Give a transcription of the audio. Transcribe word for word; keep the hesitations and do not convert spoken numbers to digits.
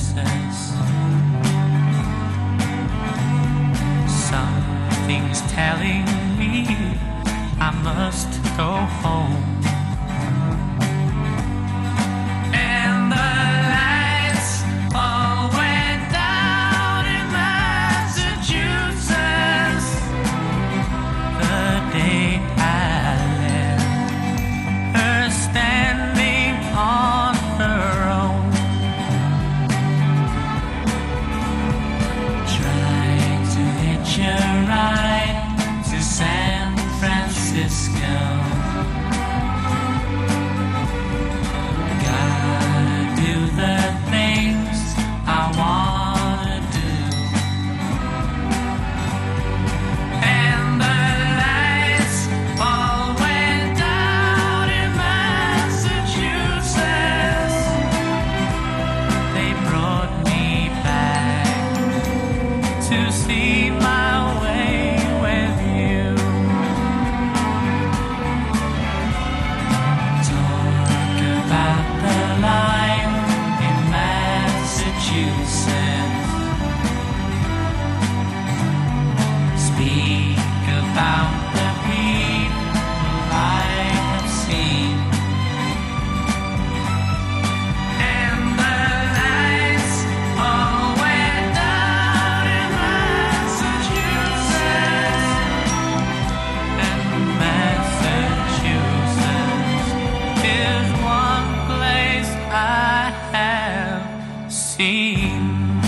voices. Something's telling me I must go home. And the lights all went down in Massachusetts the day I left her standing on her own, trying to hitch a ride to San Francisco. Gotta do the things I wanna do. And the lights all went down in Massachusetts. They brought me back to see my way with you. Talk about the line in Massachusetts. Speak about the people I have seen. And the lights all went down in Massachusetts. And Massachusetts is one place I have seen.